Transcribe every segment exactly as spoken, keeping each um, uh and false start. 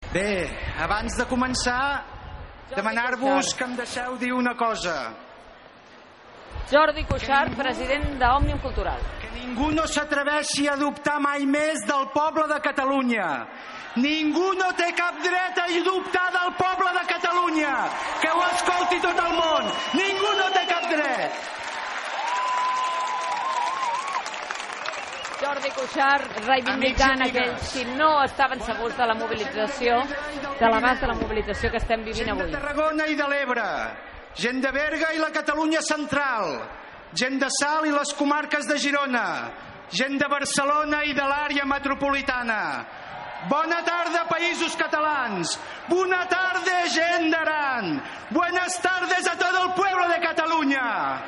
Bé, abans de començar, demanar-vos que em deixeu dir una cosa. Jordi Cuixart, president d'Òmnium Cultural. Que ningú no s'atreveixi a dubtar mai més del poble de Catalunya. Ningú no té cap dret a dubtar del poble de Catalunya. Que ho escolti tot el món. Ningú no té cap dret. Jordi Cuixart reivindicant aquells que no estaven segurs de la mobilització, de l'abast de la mobilització que estem vivint avui. Gent de Tarragona i de l'Ebre, gent de Berga i la Catalunya central, gent de Salt i les comarques de Girona, gent de Barcelona i de l'àrea metropolitana. Bona tarda, països catalans. Bona tarda, gent d'Aran. Buenas tardes a todo el pueblo de Catalunya.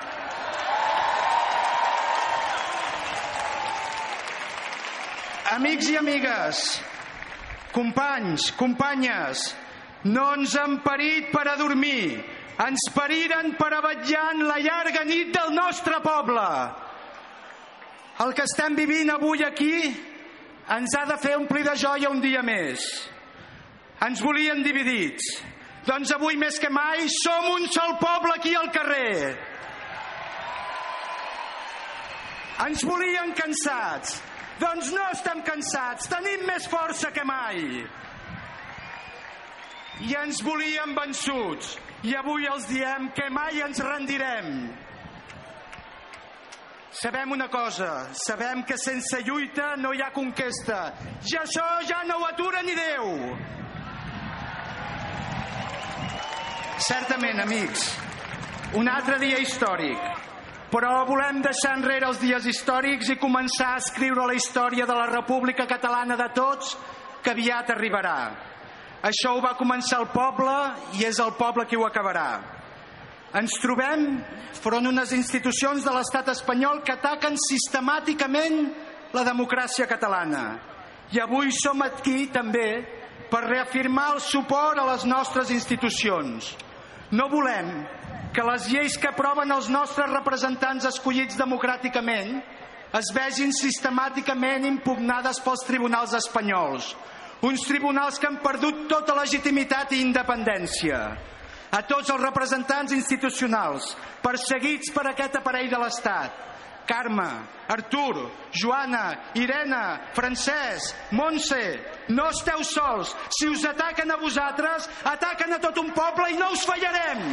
Amics i amigues, companys, companyes, no ens han parit per a dormir, ens pariren per a vetllar en la llarga nit del nostre poble. El que estem vivint avui aquí ens ha de fer omplir de joia un dia més. Ens volien dividits, doncs avui més que mai som un sol poble aquí al carrer. Ens volien cansats, doncs no estem cansats, tenim més força que mai. I ens volien vençuts, i avui els diem que mai ens rendirem. Sabem una cosa, sabem que sense lluita no hi ha conquesta, i això ja no ho atura ni Déu. Certament, amics, un altre dia històric. Però volem deixar enrere els dies històrics i començar a escriure la història de la República Catalana de tots, que aviat arribarà. Això ho va començar el poble i és el poble qui ho acabarà. Ens trobem front a unes institucions de l'estat espanyol que ataquen sistemàticament la democràcia catalana. I avui som aquí també per reafirmar el suport a les nostres institucions. No volem que les lleis que aproven els nostres representants escollits democràticament es vegin sistemàticament impugnades pels tribunals espanyols. Uns tribunals que han perdut tota legitimitat i independència. A tots els representants institucionals perseguits per aquest aparell de l'Estat, Carme, Artur, Joana, Irene, Francesc, Montse, no esteu sols. Si us ataquen a vosaltres, ataquen a tot un poble i no us fallarem.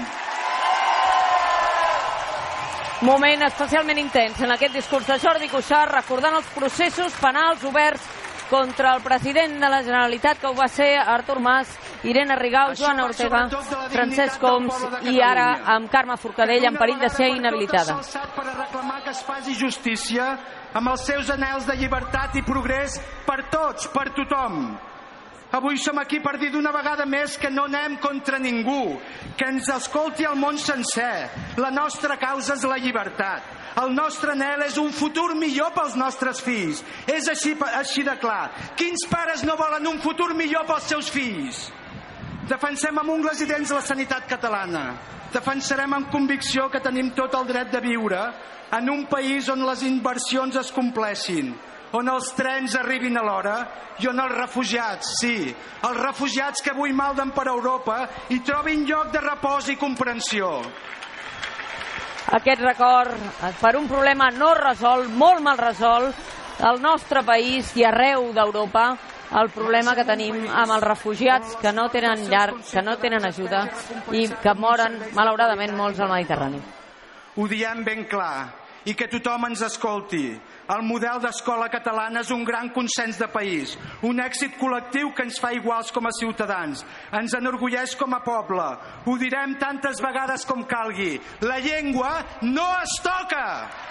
Moment especialment intens en aquest discurs de Jordi Cuixart, recordant els processos penals oberts contra el president de la Generalitat, que ho va ser Artur Mas, Irene Rigau, Joana Ortega, Francesc Homs i ara amb Carme Forcadell en perill de ser inhabilitada. Per a reclamar que es faci justícia amb els seus anhels de llibertat i progrés per tots, per tothom. Avui som aquí per dir d'una vegada més que no anem contra ningú, que ens escolti el món sencer. La nostra causa és la llibertat. El nostre anhel és un futur millor pels nostres fills. És així, així de clar. Quins pares no volen un futur millor pels seus fills? Defensem amb ungles i dents la sanitat catalana. Defensarem amb convicció que tenim tot el dret de viure en un país on les inversions es compleixin, on els trens arribin a l'hora i on els refugiats, sí, els refugiats que avui malden per Europa i trobin lloc de repòs i comprensió. Aquest record per un problema no resolt, molt mal resolt, al nostre país i arreu d'Europa, el problema que tenim amb els refugiats que no tenen llar, que no tenen ajuda i que moren, malauradament, molts al Mediterrani. Ho diem ben clar i que tothom ens escolti. El model d'escola catalana és un gran consens de país, un èxit col·lectiu que ens fa iguals com a ciutadans, ens enorgulleix com a poble. Ho direm tantes vegades com calgui. La llengua no es toca!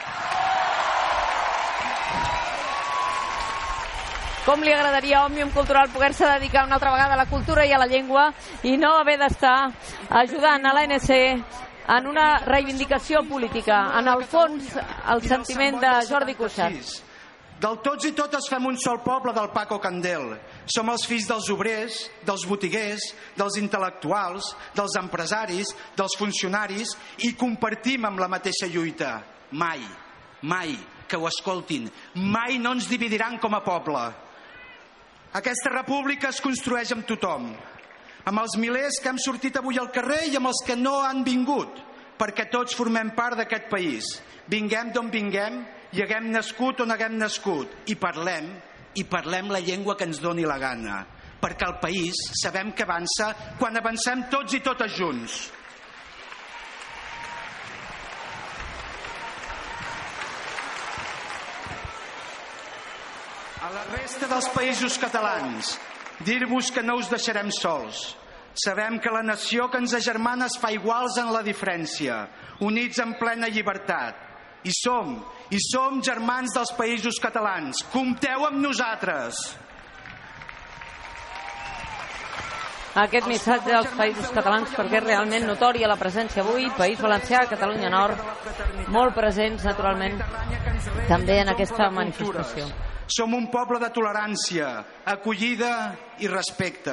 Com li agradaria a Òmnium Cultural poder-se dedicar una altra vegada a la cultura i a la llengua i no haver d'estar ajudant a l'A N C en una reivindicació política. En el fons, el sentiment de Jordi Cuixart. Del tots i totes fem un sol poble del Paco Candel. Som els fills dels obrers, dels botiguers, dels intel·lectuals, dels empresaris, dels funcionaris i compartim amb la mateixa lluita. Mai, mai, que ho escoltin, mai no ens dividiran com a poble. Aquesta república es construeix amb tothom, amb els milers que hem sortit avui al carrer i amb els que no han vingut, perquè tots formem part d'aquest país. Vinguem d'on vinguem i haguem nascut on haguem nascut. I parlem, i parlem la llengua que ens doni la gana, perquè el país sabem que avança quan avancem tots i totes junts. A la resta dels països catalans, dir-vos que no us deixarem sols. Sabem que la nació que ens agermana es fa iguals en la diferència, units en plena llibertat. I som, i som germans dels països catalans. Compteu amb nosaltres. Aquest missatge als països catalans, perquè és realment notòria la presència avui, País Valencià, Catalunya Nord, molt presents, naturalment, també en aquesta manifestació. Som un poble de tolerància, acollida i respecte.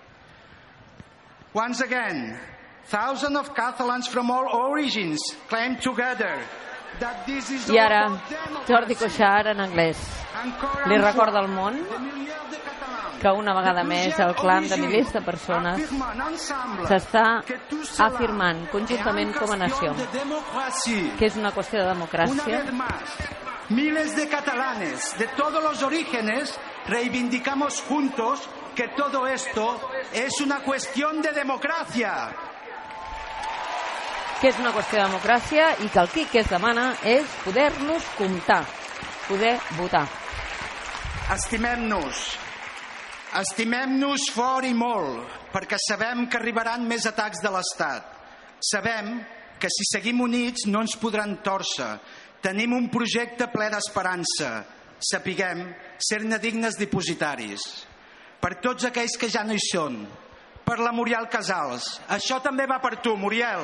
Once again, thousands of Catalans from all origins claim together that this is I ara, Jordi Cuixart en anglès. Li recorda al món que una vegada més el clam de milers de persones s'està afirmant conjuntament com a nació, que és una qüestió de democràcia. Miles de catalanes de todos los orígenes reivindicamos juntos que todo esto es una cuestión de democracia. Que és una qüestió de democràcia i que el qui que es demana és poder-nos comptar, poder votar. Estimem-nos, estimem-nos fort i molt, perquè sabem que arribaran més atacs de l'Estat. Sabem que si seguim units no ens podran tòrcer. Tenim un projecte ple d'esperança. Sapiguem ser-ne dignes dipositaris. Per tots aquells que ja no hi són. Per la Muriel Casals. Això també va per tu, Muriel.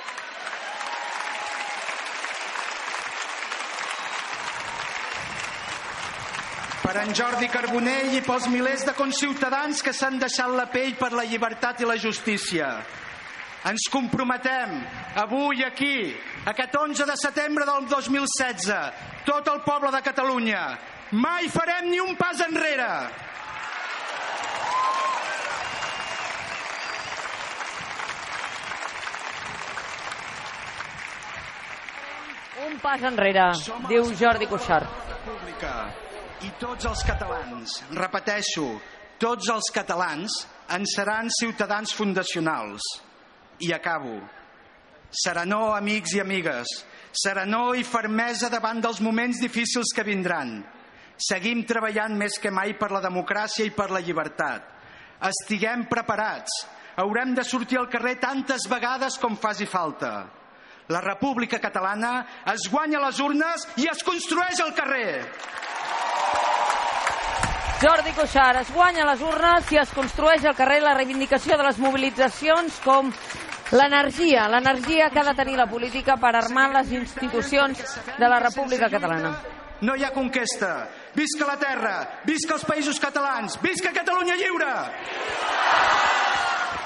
Per en Jordi Carbonell i pels milers de conciutadans que s'han deixat la pell per la llibertat i la justícia. Ens comprometem avui aquí, aquest onze de setembre del dos mil setze, tot el poble de Catalunya. Mai farem ni un pas enrere. Un pas enrere, diu Jordi Cuixart. I tots els catalans, repeteixo, tots els catalans en seran ciutadans fundacionals. I acabo. Serenor, amics i amigues. Serenor i fermesa davant dels moments difícils que vindran. Seguim treballant més que mai per la democràcia i per la llibertat. Estiguem preparats. Haurem de sortir al carrer tantes vegades com faci falta. La República Catalana es guanya a les urnes i es construeix al carrer. Jordi Cuixart, es guanya a les urnes i es construeix al carrer la reivindicació de les mobilitzacions com l'energia, l'energia que ha de tenir la política per armar les institucions de la República Catalana. No hi ha conquesta. Visca la terra, visca els països catalans, visca Catalunya lliure!